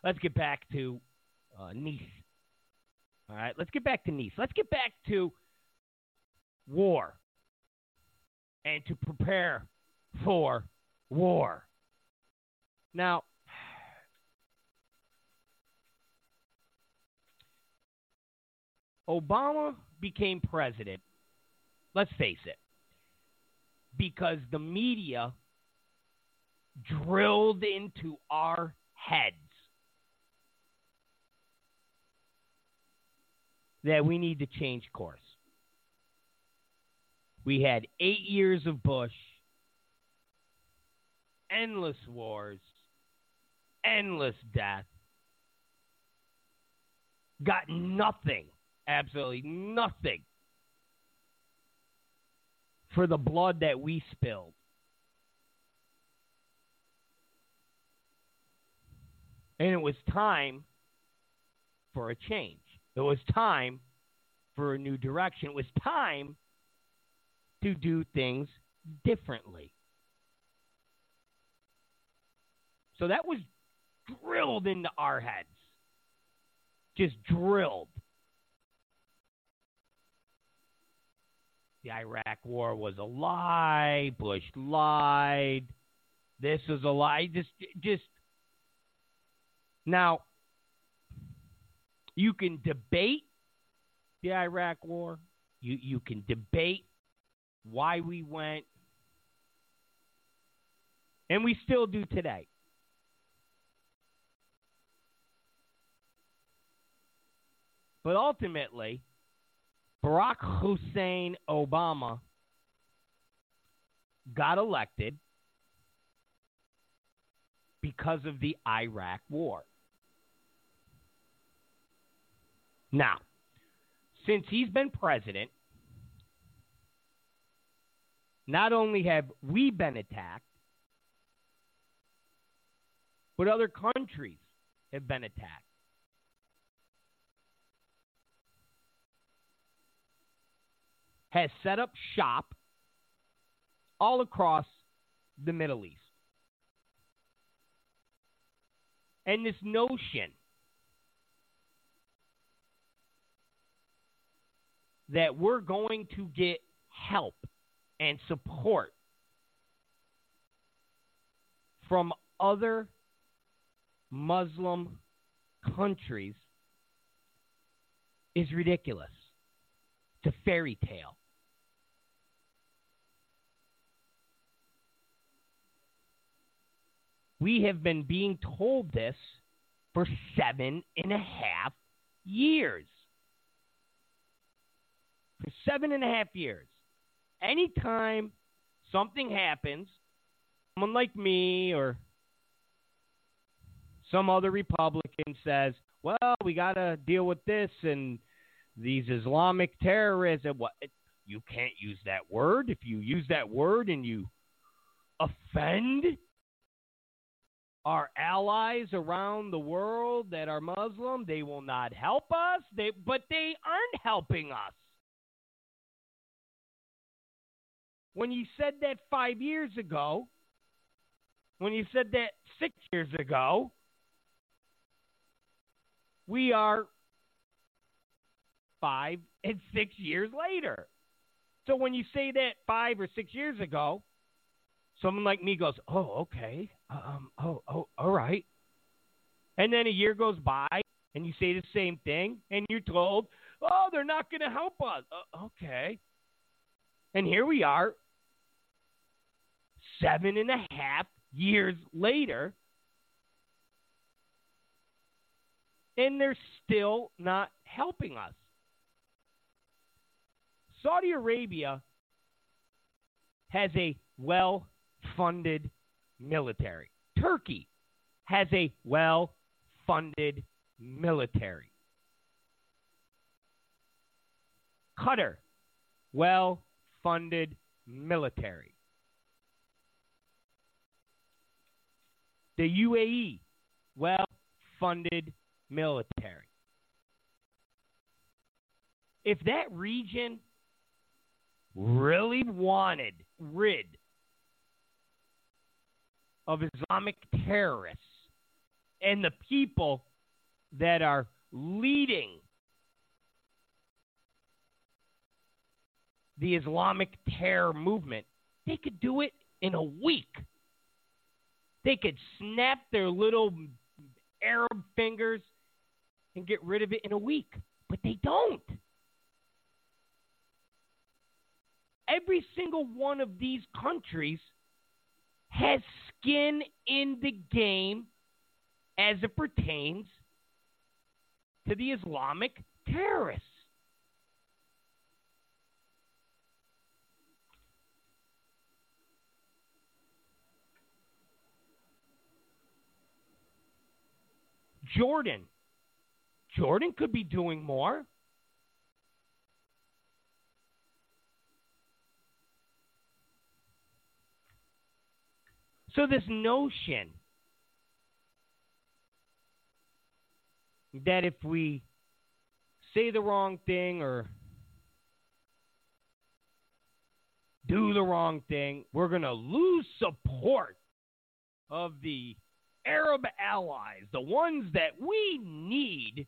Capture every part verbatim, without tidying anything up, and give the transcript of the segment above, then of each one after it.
let's get back to uh, Nice. All right, let's get back to Nice. Let's get back to war and to prepare for war. Now, Obama became president, let's face it, because the media drilled into our heads that we need to change course. We had eight years of Bush, endless wars, endless death, got nothing, absolutely nothing for the blood that we spilled. And it was time for a change. It was time for a new direction. It was time to do things differently. So that was drilled into our heads. Just drilled. The Iraq War was a lie. Bush lied. This was a lie. Just, just. Now, you can debate the Iraq War. You, you can debate why we went. And we still do today. But ultimately, Barack Hussein Obama got elected because of the Iraq War. Now, since he's been president, not only have we been attacked, but other countries have been attacked. Has set up shop all across the Middle East. And this notion that we're going to get help and support from other Muslim countries is ridiculous. It's a fairy tale. We have been being told this for seven and a half years. For seven and a half years. Anytime something happens, someone like me or some other Republican says, well, we got to deal with this and these Islamic terrorists, and what? You can't use that word. If you use that word and you offend our allies around the world that are Muslim, they will not help us. They, but they aren't helping us. When you said that five years ago, when you said that six years ago, we are five and six years later. So when you say that five or six years ago, someone like me goes, oh, okay, um, oh, oh, all right. And then a year goes by, and you say the same thing, and you're told, oh, they're not going to help us. Uh, okay. And here we are, seven and a half years later, and they're still not helping us. Saudi Arabia has a well-funded military. Turkey has a well-funded military. Qatar, well-funded military. The U A E, well-funded military. If that region really wanted rid of Islamic terrorists, and the people that are leading the Islamic terror movement, they could do it in a week. They could snap their little Arab fingers and get rid of it in a week. But they don't. Every single one of these countries has skin in the game as it pertains to the Islamic terrorists. Jordan. Jordan could be doing more. So this notion that if we say the wrong thing or do the wrong thing, we're going to lose support of the Arab allies, the ones that we need.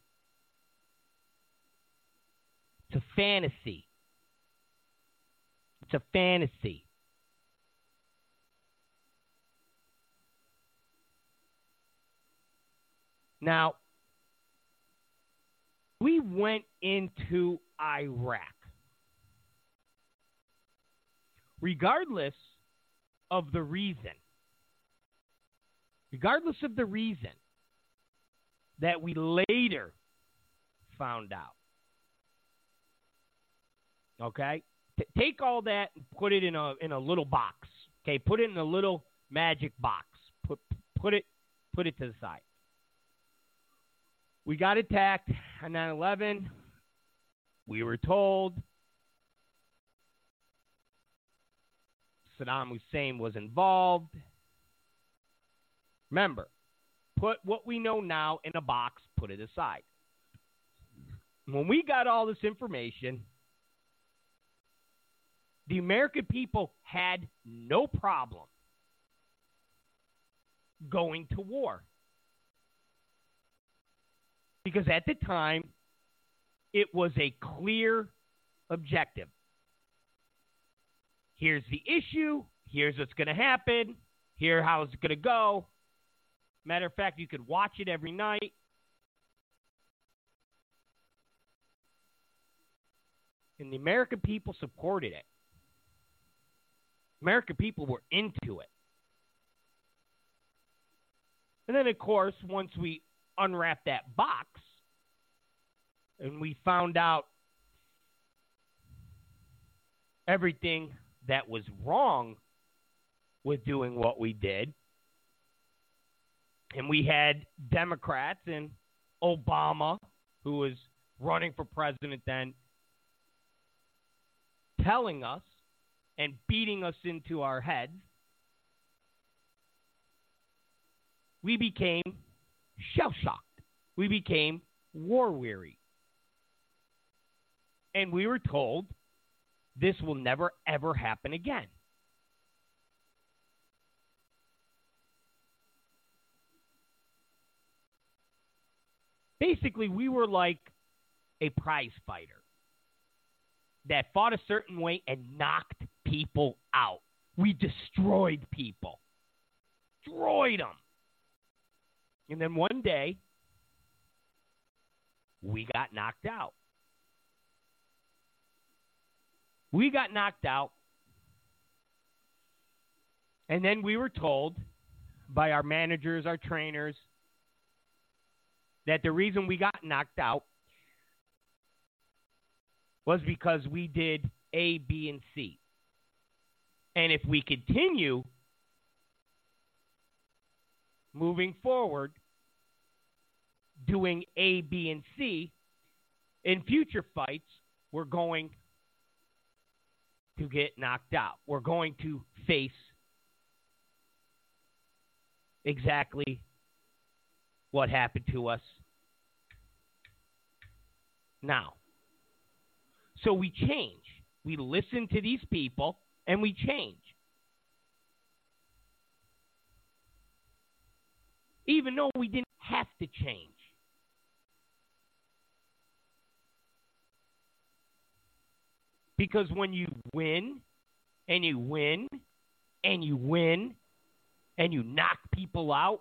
It's a fantasy. It's a fantasy. Now, we went into Iraq. Regardless of the reason, regardless of the reason that we later found out, okay? T- take all that and put it in a in a little box, okay? Put it in a little magic box. Put put it put it to the side. We got attacked on nine eleven. We were told Saddam Hussein was involved. Remember, put what we know now in a box, put it aside. When we got all this information, the American people had no problem going to war. Because at the time, it was a clear objective. Here's the issue. Here's what's going to happen. Here's how it's going to go. Matter of fact, you could watch it every night. And the American people supported it. American people were into it. And then, of course, once we unwrapped that box and we found out everything that was wrong with doing what we did, and we had Democrats and Obama, who was running for president then, telling us and beating us into our heads, we became shell-shocked. We became war-weary. And we were told this will never, ever happen again. Basically, we were like a prize fighter that fought a certain way and knocked people out. We destroyed people. Destroyed them. And then one day, we got knocked out. We got knocked out. And then we were told by our managers, our trainers, that the reason we got knocked out was because we did A, B, and C. And if we continue moving forward doing A, B, and C, in future fights, we're going to get knocked out. We're going to face exactly what happened to us now. So we change. We listen to these people and we change. even though we didn't have to change. Because when you win, and you win, and you win, and you knock people out,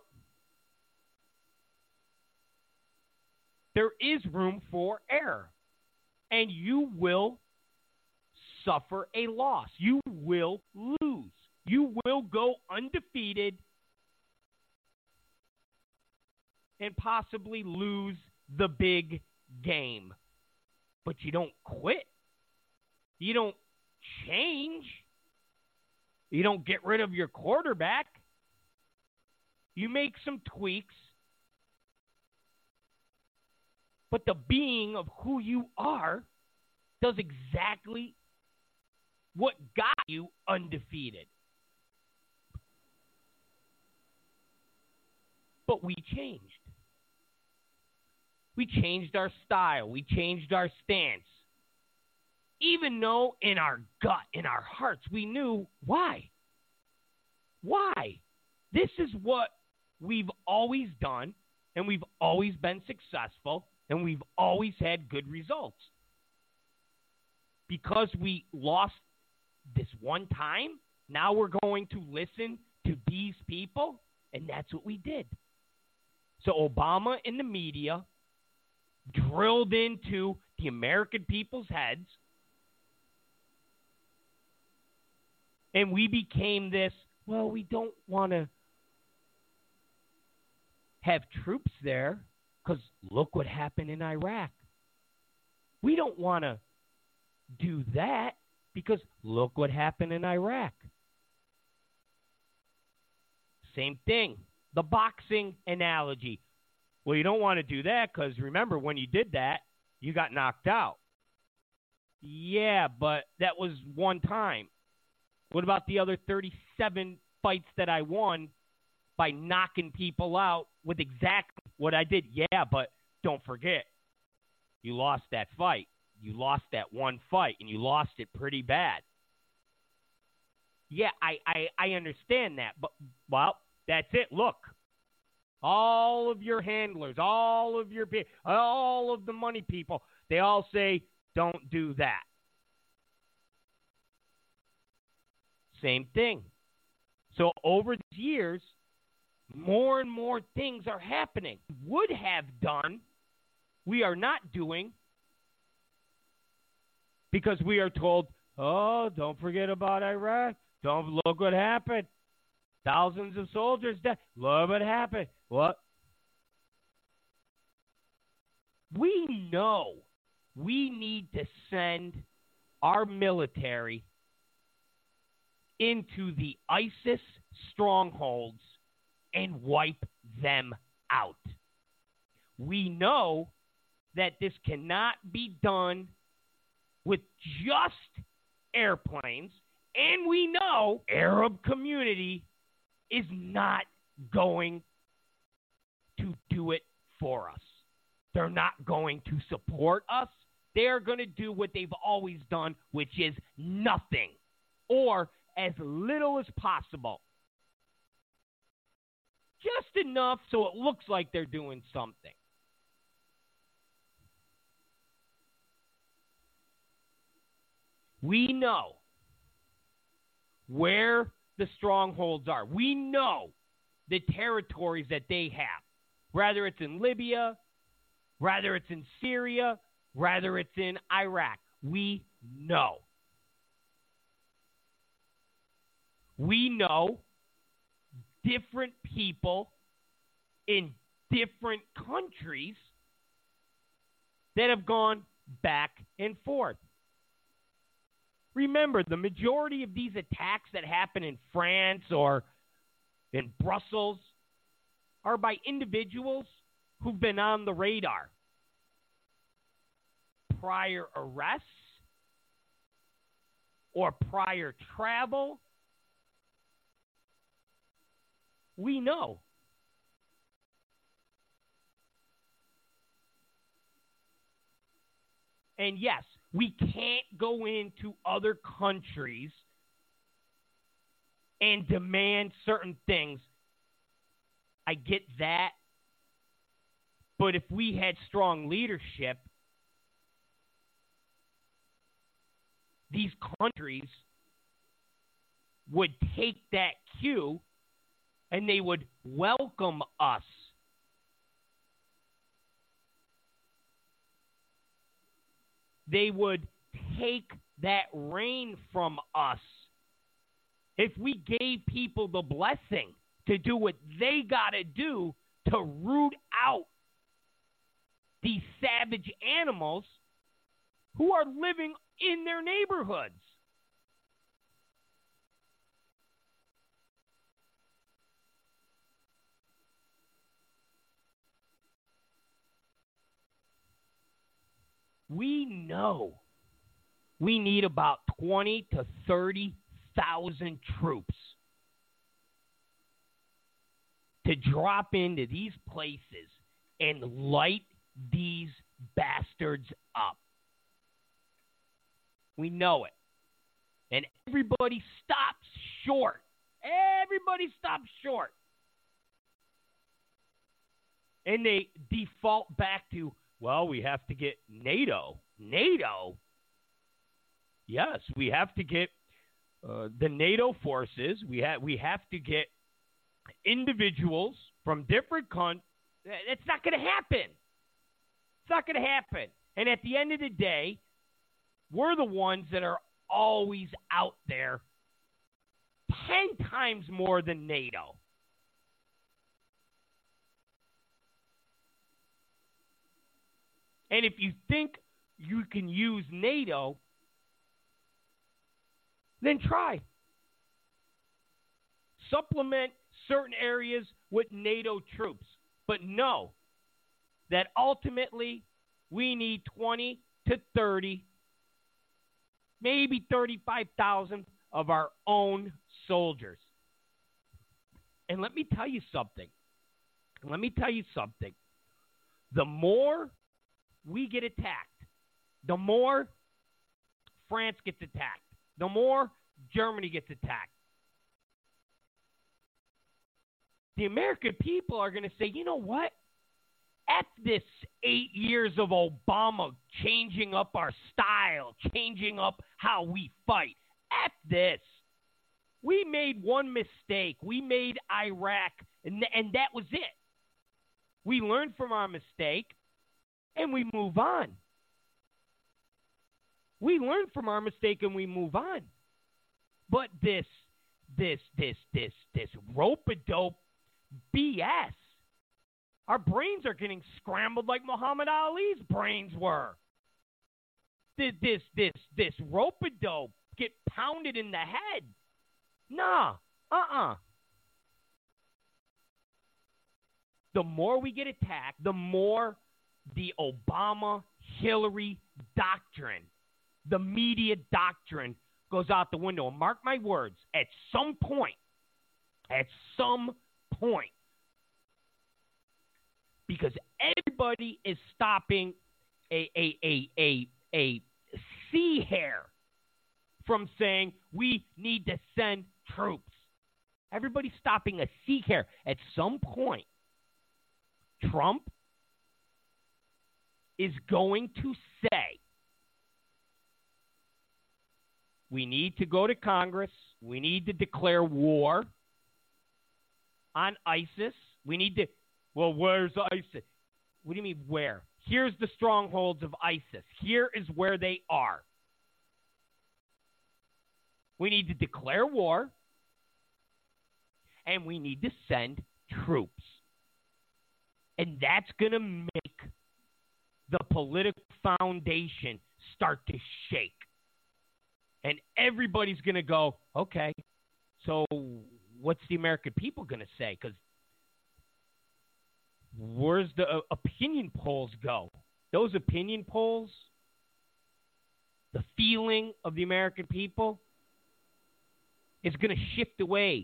there is room for error. And you will suffer a loss. You will lose. You will go undefeated and possibly lose the big game. But you don't quit. You don't change. You don't get rid of your quarterback. You make some tweaks. But the being of who you are does exactly what got you undefeated. But we changed. We changed our style. We changed our stance. Even though in our gut, in our hearts, we knew why. Why? This is what we've always done, and we've always been successful, and we've always had good results. Because we lost this one time, now we're going to listen to these people, and that's what we did. So Obama and the media drilled into the American people's heads, and we became this, well, we don't want to have troops there because look what happened in Iraq. We don't want to do that because look what happened in Iraq. Same thing. The boxing analogy. Well, you don't want to do that because remember when you did that, you got knocked out. Yeah, but that was one time. What about the other thirty-seven fights that I won by knocking people out with exactly what I did? Yeah, but don't forget, you lost that fight. You lost that one fight, and you lost it pretty bad. Yeah, I, I, I understand that, but, well, that's it. Look, all of your handlers, all of your, all of the money people, they all say, don't do that. Same thing. So over the years, more and more things are happening. Would have done, we are not doing, because we are told, oh, don't forget about Iraq. Don't look what happened. Thousands of soldiers died. Look what happened. What? We know we need to send our military into the ISIS strongholds and wipe them out. We know that this cannot be done with just airplanes, and we know Arab community is not going to do it for us. They're not going to support us. They're going to do what they've always done, which is nothing, or as little as possible. Just enough so it looks like they're doing something. We know where the strongholds are. We know the territories that they have, whether it's in Libya, whether it's in Syria, whether it's in Iraq. We know. We know different people in different countries that have gone back and forth. Remember, the majority of these attacks that happen in France or in Brussels are by individuals who've been on the radar. Prior arrests or prior travel, we know. And yes, we can't go into other countries and demand certain things I get that. But if we had strong leadership, these countries would take that cue and they would welcome us. They would take that reign from us. If we gave people the blessing to do what they got to do to root out these savage animals who are living in their neighborhoods. We know we need about twenty to thirty thousand troops to drop into these places and light these bastards up. We know it. And everybody stops short. Everybody stops short. And they default back to, well, we have to get NATO. NATO? Yes, we have to get uh, the NATO forces. We, ha- we have to get individuals from different countries. It's not going to happen. It's not going to happen. And at the end of the day, we're the ones that are always out there ten times more than NATO. And if you think you can use NATO, then try. Supplement certain areas with NATO troops. But know that ultimately we need twenty to thirty, maybe thirty-five thousand of our own soldiers. And let me tell you something. Let me tell you something. The more we get attacked, the more France gets attacked, the more Germany gets attacked. The American people are going to say, you know what? F this eight years of Obama changing up our style, changing up how we fight. F this. We made one mistake. We made Iraq, and, th- and that was it. We learned from our mistake, and we move on. We learn from our mistake, and we move on. But this, this, this, this, this rope-a-dope B S. Our brains are getting scrambled like Muhammad Ali's brains were. This, this, this, this rope-a-dope get pounded in the head. Nah, uh-uh. The more we get attacked, the more the Obama-Hillary doctrine, the media doctrine goes out the window. And mark my words, at some point, at some point, because everybody is stopping a a a a a sea hair from saying we need to send troops. Everybody's stopping a sea hair. At some point, Trump is going to say, we need to go to Congress. We need to declare war on ISIS. We need to, well, where's ISIS? What do you mean where? Here's the strongholds of ISIS. Here is where they are. We need to declare war, and we need to send troops. And that's going to make the political foundation start to shake. And everybody's going to go, okay, so what's the American people going to say? Because where's the uh, opinion polls go? Those opinion polls, the feeling of the American people is going to shift away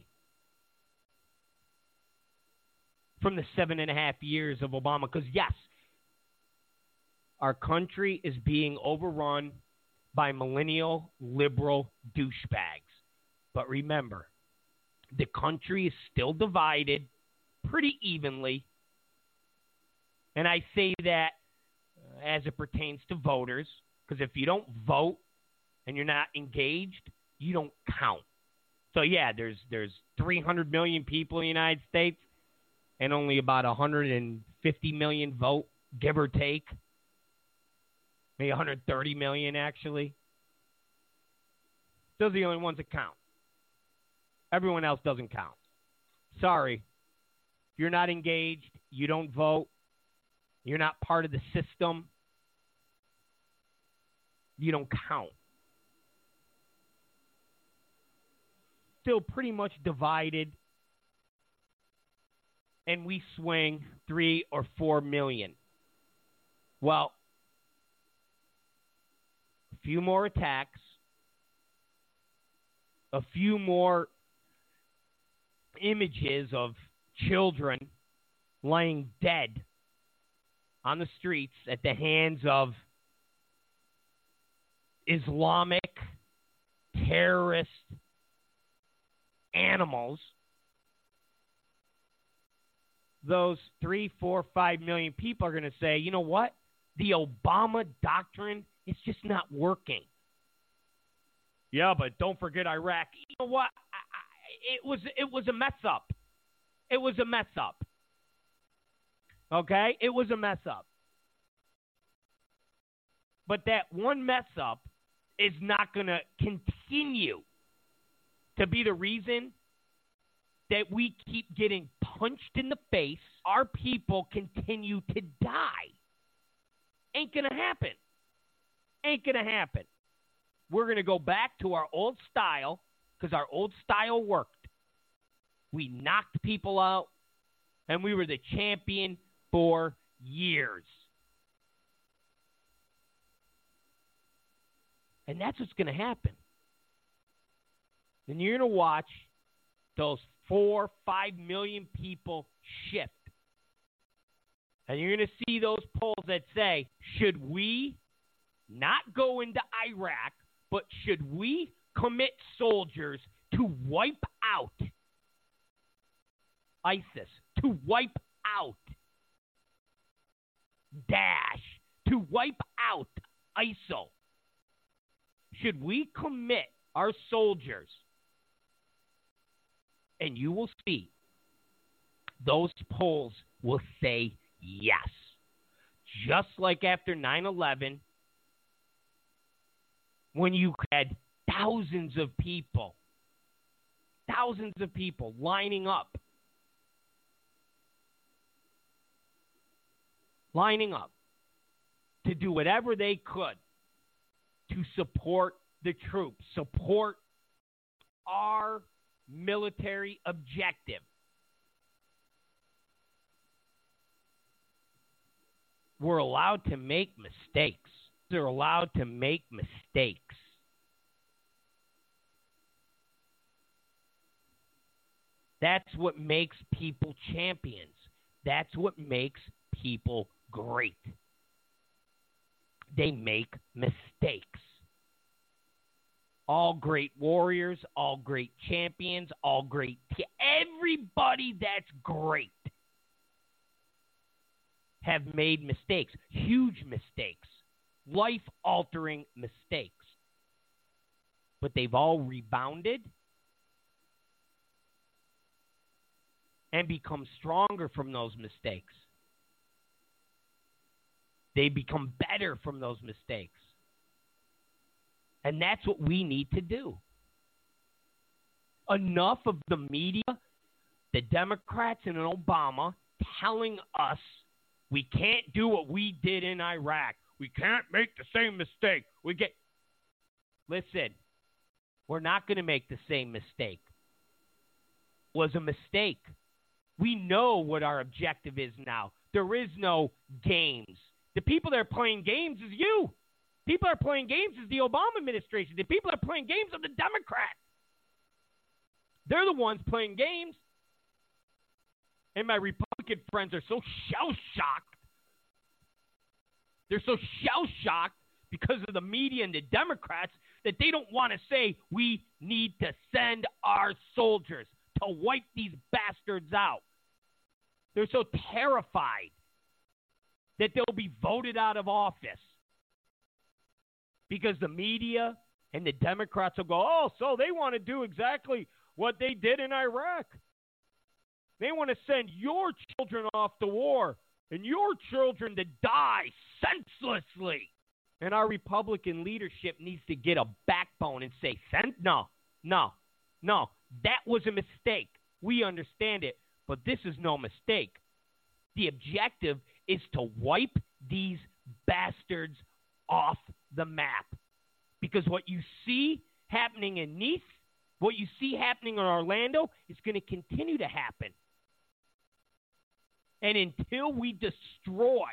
from the seven and a half years of Obama. Because, yes, our country is being overrun by millennial liberal douchebags. But remember, the country is still divided pretty evenly. And I say that uh, as it pertains to voters, because if you don't vote and you're not engaged, you don't count. So, yeah, there's there's three hundred million people in the United States and only about one hundred fifty million vote, give or take. Maybe one hundred thirty million, actually. Those are the only ones that count. Everyone else doesn't count. Sorry. If you're not engaged, you don't vote, you're not part of the system, you don't count. Still pretty much divided, and we swing three or four million. Well, a few more attacks, a few more images of children laying dead on the streets at the hands of Islamic terrorist animals. Those three, four, five million people are going to say, you know what? The Obama doctrine is just not working. Yeah, but don't forget Iraq. You know what? I, I, it was it was a mess up. It was a mess up. Okay? It was a mess up. But that one mess up is not going to continue to be the reason that we keep getting punched in the face. Our people continue to die. Ain't going to happen. Ain't going to happen. We're going to go back to our old style because our old style worked. We knocked people out, and we were the champion for years. And that's what's going to happen. Then you're going to watch those four, five million people shift. And you're going to see those polls that say, should we not go into Iraq, but should we commit soldiers to wipe out ISIS, to wipe out Daesh, to wipe out ISIL? Should we commit our soldiers? And you will see those polls will say yes. Just like after nine eleven, when you had thousands of people, thousands of people lining up, lining up to do whatever they could to support the troops, support our military objective. We're allowed to make mistakes. They're allowed to make mistakes. That's what makes people champions. That's what makes people great. They make mistakes. All great warriors, all great champions, all great t- everybody that's great have made mistakes, huge mistakes, life-altering mistakes. But they've all rebounded and become stronger from those mistakes. They become better from those mistakes. And that's what we need to do. Enough of the media, the Democrats and Obama telling us we can't do what we did in Iraq. We can't make the same mistake. We get Listen, we're not going to make the same mistake. It was a mistake. We know what our objective is now. There is no games. The people that are playing games is you. People are playing games is the Obama administration. The people that are playing games are the Democrats. They're the ones playing games. And my Republican friends are so shell-shocked. They're so shell-shocked because of the media and the Democrats that they don't want to say we need to send our soldiers to wipe these bastards out. They're so terrified that they'll be voted out of office because the media and the Democrats will go, oh, so they want to do exactly what they did in Iraq. They want to send your children off to war and your children to die senselessly. And our Republican leadership needs to get a backbone and say, no, no, no, that was a mistake. We understand it, but this is no mistake. The objective is to wipe these bastards off the map. Because what you see happening in Nice, what you see happening in Orlando is going to continue to happen. And until we destroy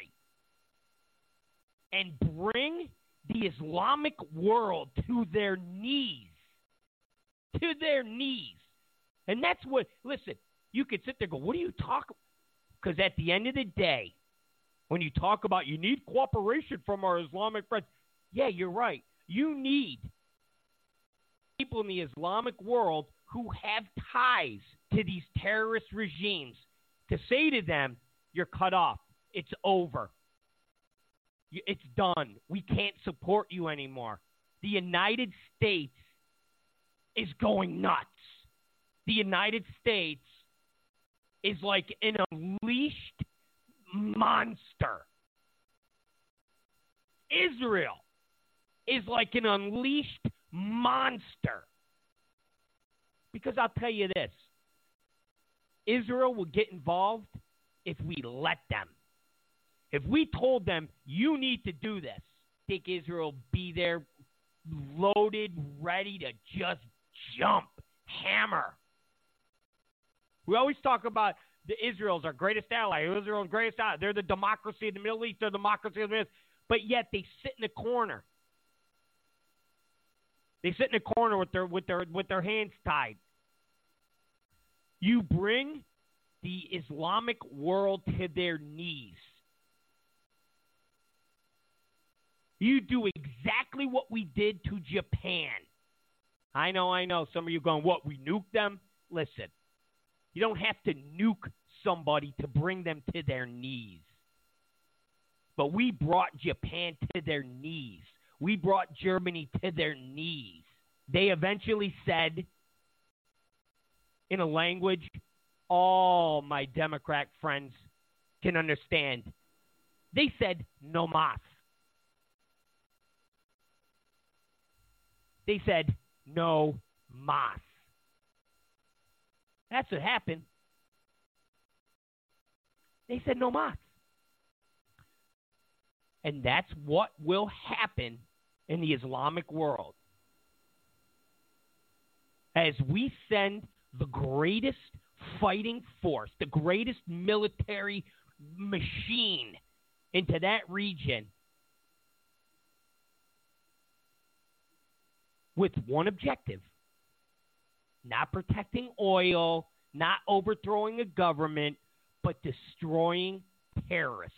and bring the Islamic world to their knees, to their knees, and that's what, listen, you could sit there and go, what are you talking? Because at the end of the day, when you talk about you need cooperation from our Islamic friends, yeah, you're right. You need people in the Islamic world who have ties to these terrorist regimes to say to them, you're cut off. It's over. It's done. We can't support you anymore. The United States is going nuts. The United States is like an unleashed monster. Israel is like an unleashed monster. Because I'll tell you this, Israel will get involved if we let them. If we told them, you need to do this, I think Israel be there loaded, ready to just jump, hammer. We always talk about the Israel's our greatest ally. Israel's greatest ally. They're the democracy of the Middle East. They're the democracy of the Middle East. But yet they sit in a corner. They sit in a corner with their with their with their hands tied. You bring the Islamic world to their knees. You do exactly what we did to Japan. I know, I know. Some of you going, what, we nuked them? Listen, you don't have to nuke somebody to bring them to their knees. But we brought Japan to their knees. We brought Germany to their knees. They eventually said, in a language all my Democrat friends can understand, they said, no mas. They said, no mas. That's what happened. They said, no mas. And that's what will happen in the Islamic world. As we send the greatest fighting force, the greatest military machine into that region with one objective, not protecting oil, not overthrowing a government, but destroying terrorists,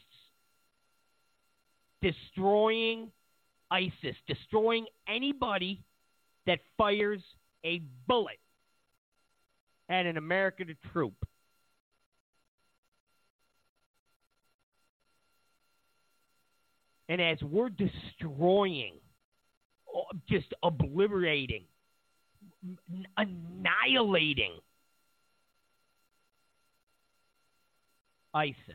destroying ISIS, destroying anybody that fires a bullet at an American troop. And as we're destroying, just obliterating, annihilating ISIS,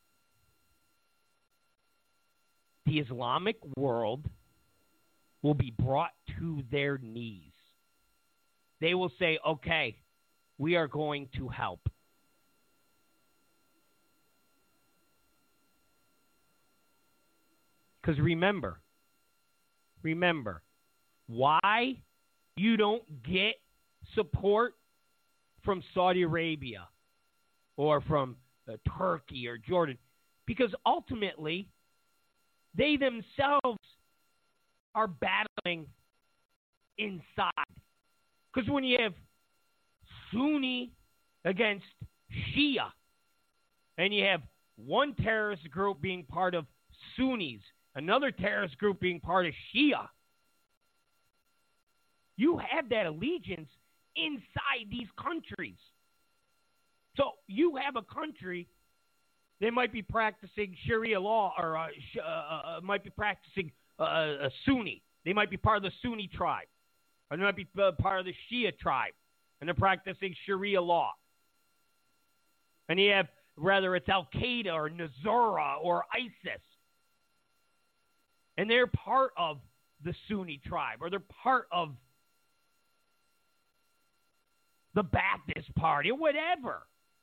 the Islamic world will be brought to their knees. They will say, okay, we are going to help. Because remember, remember, why you don't get support from Saudi Arabia or from uh, Turkey or Jordan? Because ultimately, they themselves are battling inside. Because when you have Sunni against Shia, and you have one terrorist group being part of Sunnis, another terrorist group being part of Shia, you have that allegiance inside these countries. So you have a country They might be practicing Sharia law, or uh, sh- uh, uh, might be practicing uh, a Sunni. They might be part of the Sunni tribe, or they might be uh, part of the Shia tribe, and they're practicing Sharia law. And you have, whether it's Al Qaeda or Nusra or ISIS, and they're part of the Sunni tribe, or they're part of the Baptist Party, or whatever.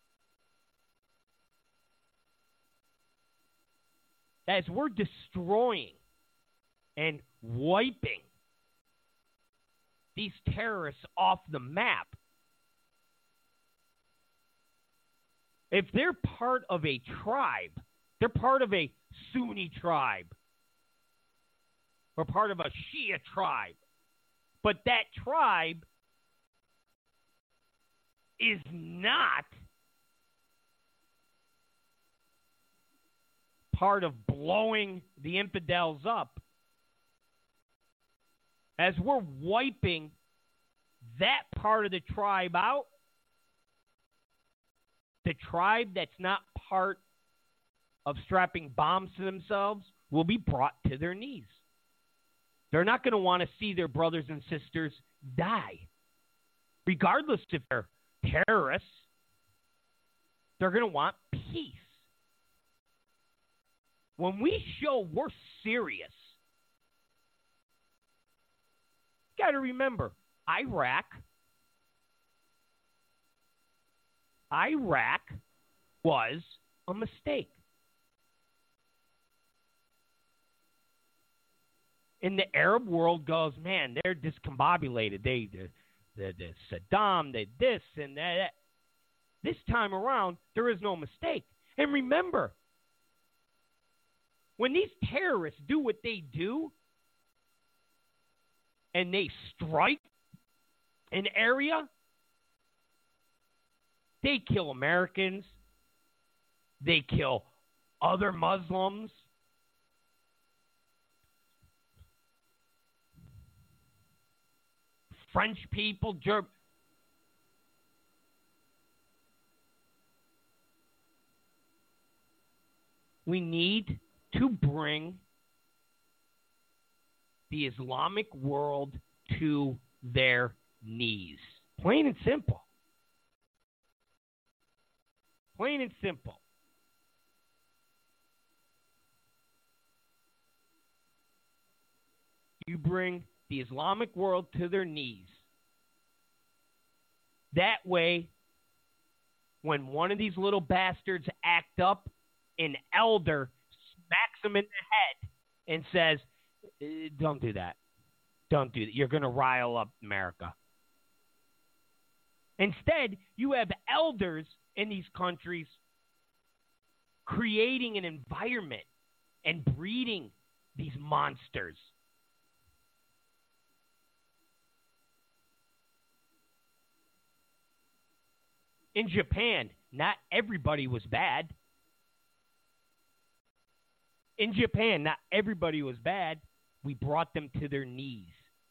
As we're destroying and wiping these terrorists off the map, if they're part of a tribe, they're part of a Sunni tribe, or part of a Shia tribe, but that tribe is not part of blowing the infidels up, as we're wiping that part of the tribe out, the tribe that's not part of strapping bombs to themselves will be brought to their knees. They're not going to want to see their brothers and sisters die. Regardless if they're terrorists, they're going to want peace. When we show we're serious, you got to remember, Iraq, Iraq was a mistake. And the Arab world goes, man, they're discombobulated. They, the, the, the Saddam, they this and that, that. This time around, there is no mistake. And remember, when these terrorists do what they do, and they strike an area, they kill Americans, they kill other Muslims, French people, German. We need to bring the Islamic world to their knees. Plain and simple. Plain and simple. You bring the Islamic world to their knees. That way, when one of these little bastards act up, an elder smacks him in the head and says, don't do that. Don't do that. You're going to rile up America. Instead, you have elders in these countries creating an environment and breeding these monsters. In Japan, not everybody was bad. In Japan, not everybody was bad. We brought them to their knees.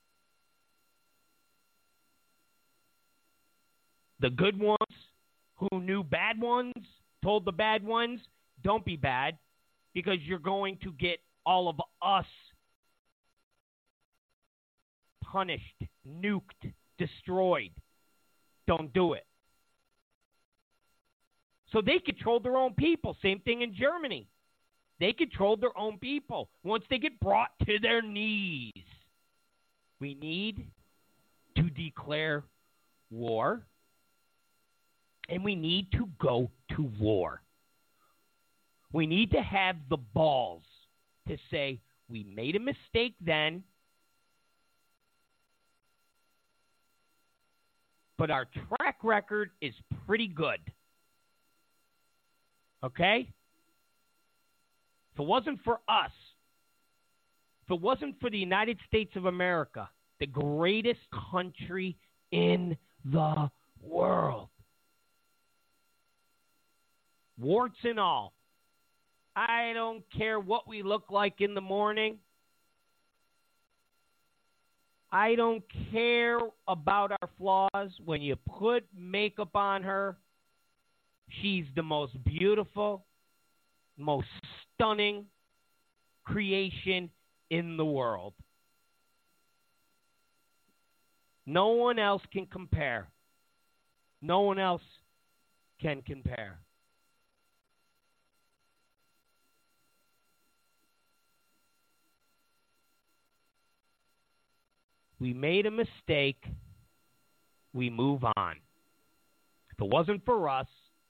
The good ones who knew bad ones told the bad ones, don't be bad, because you're going to get all of us punished, nuked, destroyed. Don't do it. So they controlled their own people. Same thing in Germany. They controlled their own people once they get brought to their knees. We need to declare war, and we need to go to war. We need to have the balls to say, we made a mistake then, but our track record is pretty good. Okay? If it wasn't for us, if it wasn't for the United States of America, the greatest country in the world, warts and all, I don't care what we look like in the morning. I don't care about our flaws. When you put makeup on her, she's the most beautiful, most stunning creation in the world. No one else can compare. No one else can compare. We made a mistake. We move on. If it wasn't for us,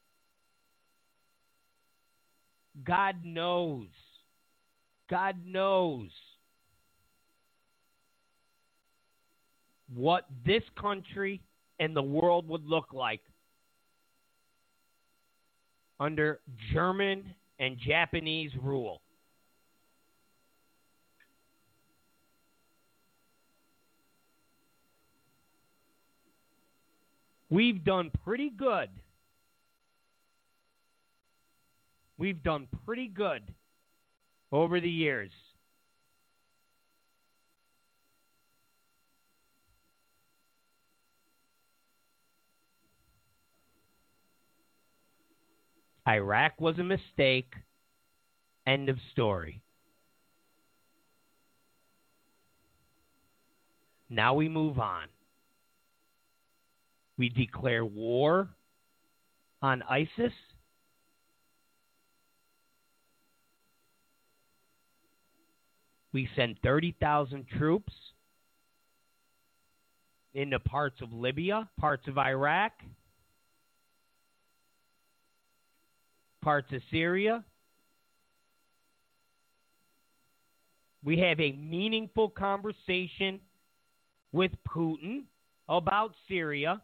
God knows. God knows what this country and the world would look like under German and Japanese rule. We've done pretty good. We've done pretty good over the years. Iraq was a mistake. End of story. Now we move on. We declare war on ISIS. We send thirty thousand troops into parts of Libya, parts of Iraq, parts of Syria. We have a meaningful conversation with Putin about Syria.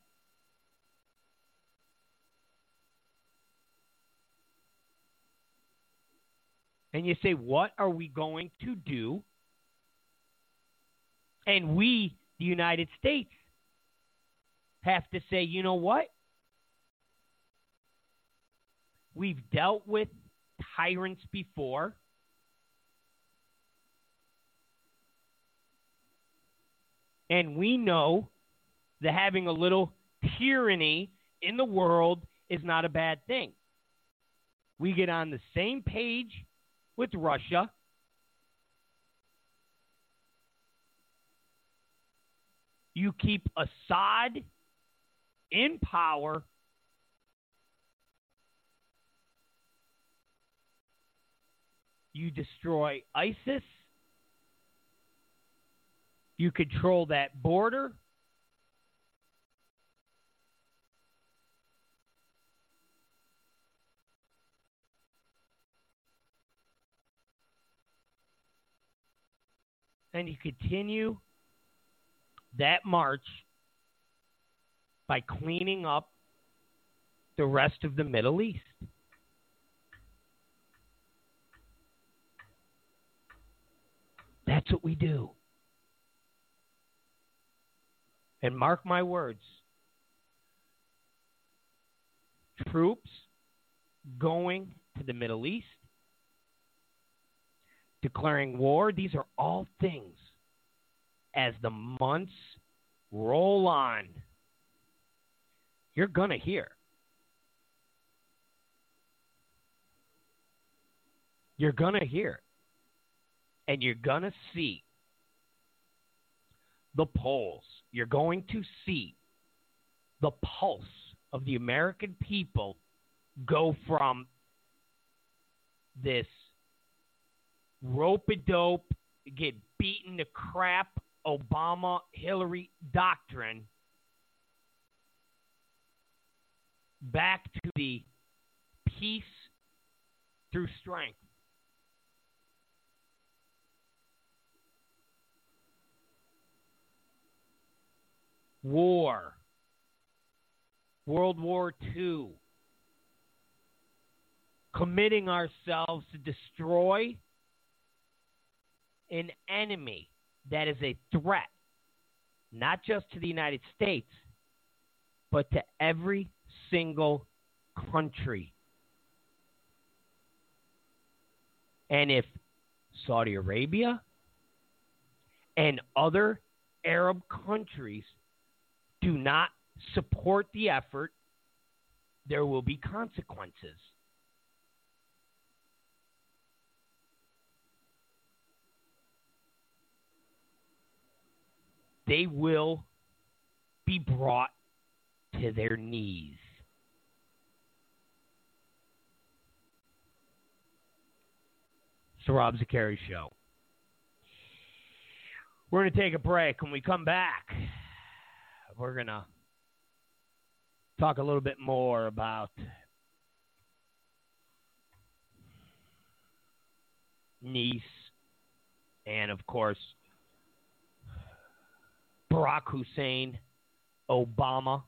And you say, what are we going to do? And we, the United States, have to say, you know what? We've dealt with tyrants before. And we know that having a little tyranny in the world is not a bad thing. We get on the same page with Russia. You keep Assad in power. You destroy ISIS. You control that border. And you continue that march by cleaning up the rest of the Middle East. That's what we do. And mark my words, troops going to the Middle East, declaring war, these are all things as the months roll on, you're going to hear. You're going to hear. And you're going to see the polls. You're going to see the pulse of the American people go from this rope-a-dope, get beaten to crap Obama Hillary doctrine back to the peace through strength. War. World War Two. Committing ourselves to destroy an enemy that is a threat, not just to the United States, but to every single country. And if Saudi Arabia and other Arab countries do not support the effort, there will be consequences. they will be brought to their knees. It's the Rob Zicari Show. We're going to take a break. When we come back, we're going to talk a little bit more about Nice and, of course, Barack Hussein Obama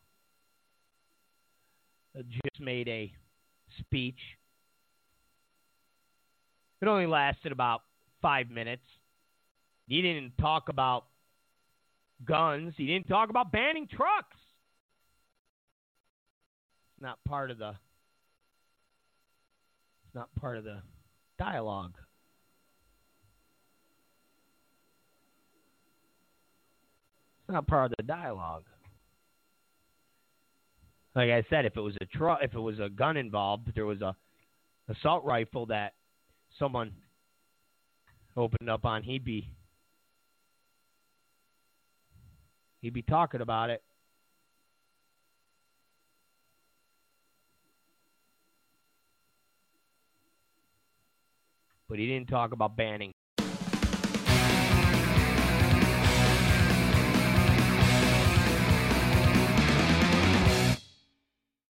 just made a speech. It only lasted about five minutes. He didn't talk about guns. He didn't talk about banning trucks. It's not part of the it's not part of the dialogue. It's not part of the dialogue. Like I said, if it was a truck, if it was a gun involved, if there was a assault rifle that someone opened up on, he'd be he'd be talking about it. But he didn't talk about banning